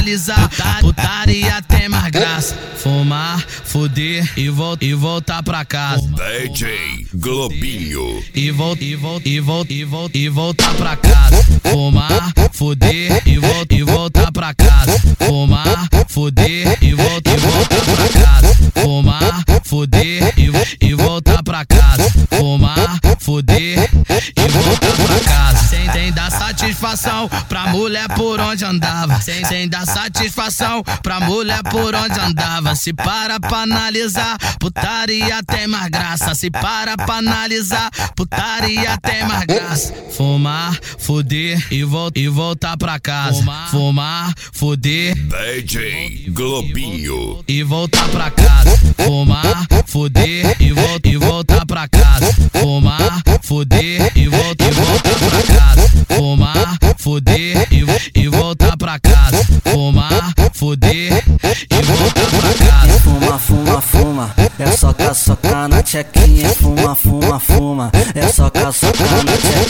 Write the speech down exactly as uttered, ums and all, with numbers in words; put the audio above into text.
analisar. Putaria tem mais graça. Fumar, fuder e, vol e voltar pra casa. D J Globinho. E vol e vol e vol e vol e voltar pra casa. Fumar, fuder e vol e voltar pra casa. Fumar, fuder e vol e voltar pra casa. Fumar, fuder e, e voltar pra casa. Fumar, fuder e voltar pra casa. Sem, sem dar satisfação pra mulher por onde andava. Sem, sem dar satisfação pra mulher por onde andava. Se para pra analisar, putaria tem mais graça. Se para pra analisar, putaria tem mais graça. Fumar, fuder e, vol e voltar pra casa. Fumar, Fumar fuder D J Globinho. E voltar pra casa. Fumar, fuder e, vol e voltar pra casa. Fumar, fuder e, vol e voltar pra casa. Fumar, fuder e, e voltar pra casa. Fumar, fuder e voltar pra casa. Fuma, fuma, fuma, é só caçocar na tchequinha. Fuma, fuma, fuma, é só caçocar na tchequinha.